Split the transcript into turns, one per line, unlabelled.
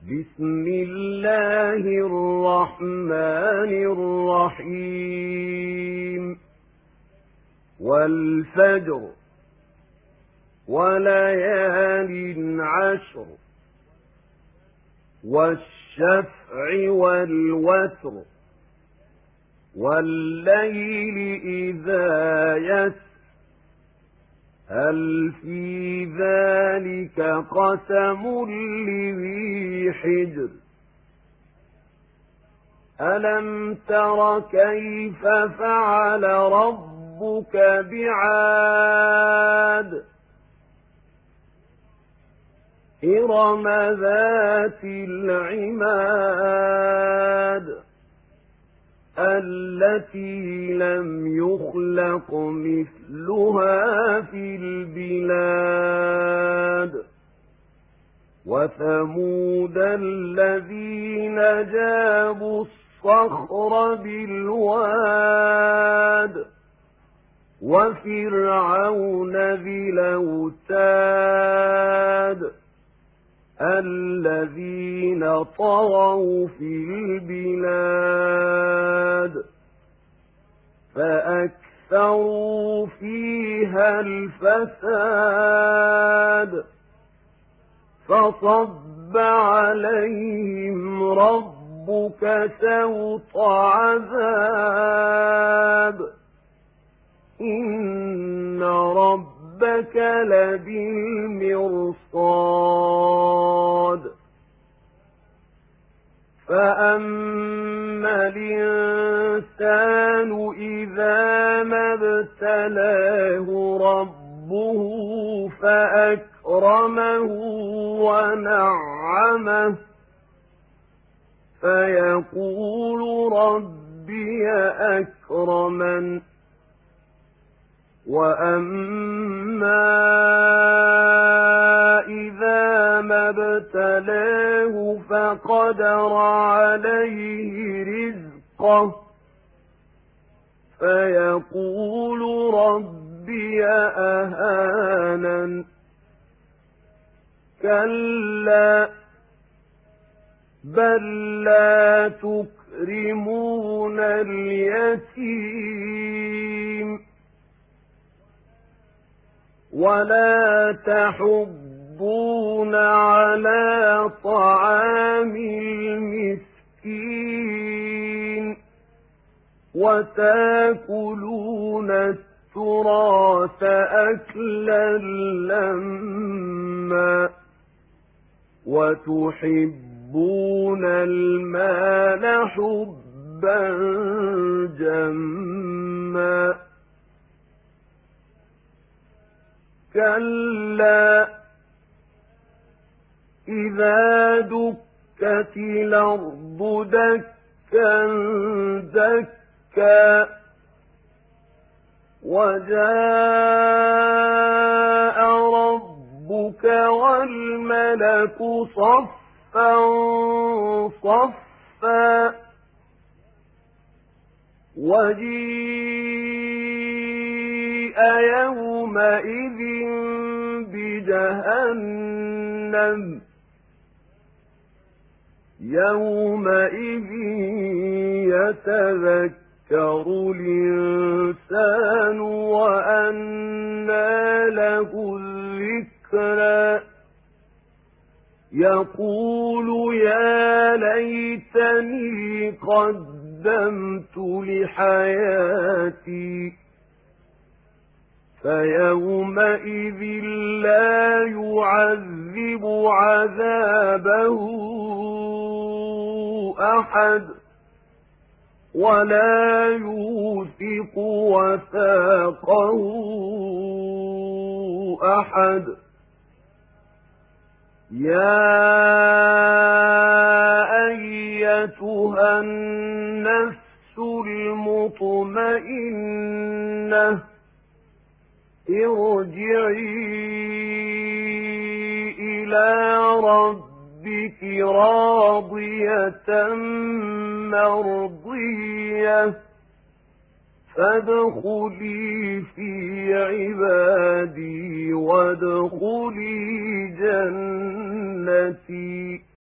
بسم الله الرحمن الرحيم والفجر وليال عشر والشفع والوتر والليل إذا يسر هل في ذلك قسم لذي حجر ألم تر كيف فعل ربك بعاد إرم ذات العماد التي لم يخلق مثلها في البلاد وثمود الذين جابوا الصخر بالواد وفرعون ذي الأوتاد الذين طغوا في البلاد فأكثروا فيها الفساد فصب عليهم ربك سوط عذاب إن ربك لبالمرصاد فأما الإنسان إذا ما ابتلاه ربه فأكرمه ونعمه فيقول ربي أكرمن وأما إذا ما ابتلاه فقدر عليه رزقه فيقول ربي أهانن كلا بل لا تكرمون اليتيم ولا تحضون على طعام المسكين وتاكلون التراث أكلا لما وتحبون المال حبا جما كلا إذا دكت الأرض دكا دكا وجاء ربك والملك صفا صفا وجيء يومئذ بجهنم يومئذ يتذكر الإنسان وأنى له الذكرى يقول يا ليتني قدمت لحياتي فيومئذ لا يعذب عذابه أحد ولا يوثق وثاقه أحد يا أيتها النفس المطمئنة ارجعي إلى ربك راضية مرضية فادخلي في عبادي وادخلي جنتي